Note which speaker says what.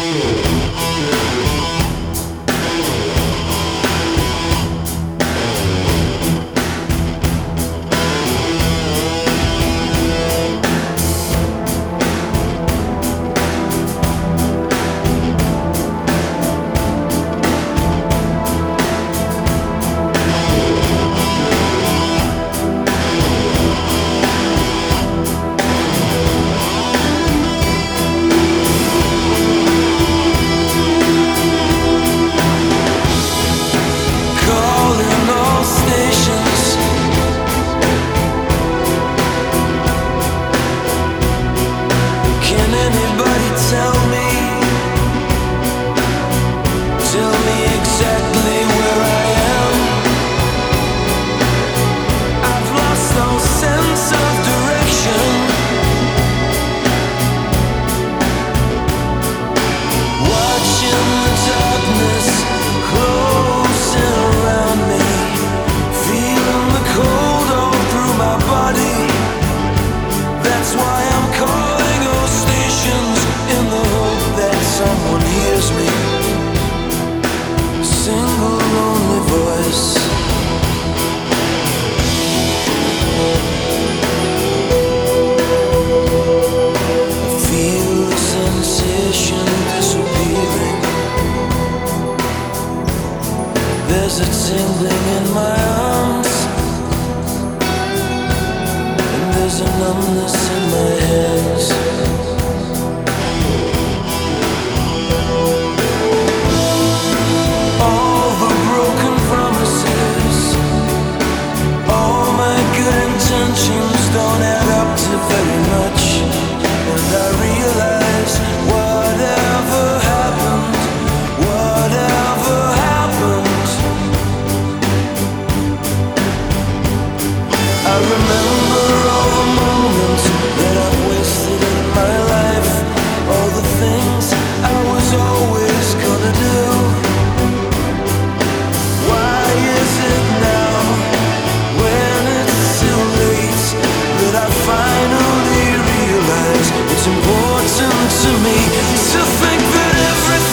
Speaker 1: There's a tingling in my arms, and there's a numbness in my hands. All the broken promises, all my good intentions don't add up to very much. And I realize whatever happened, I remember all the moments that I've wasted in my life, all the things I was always gonna do. Why is it now, when it's too late, that I finally realize it's important to me to think that everything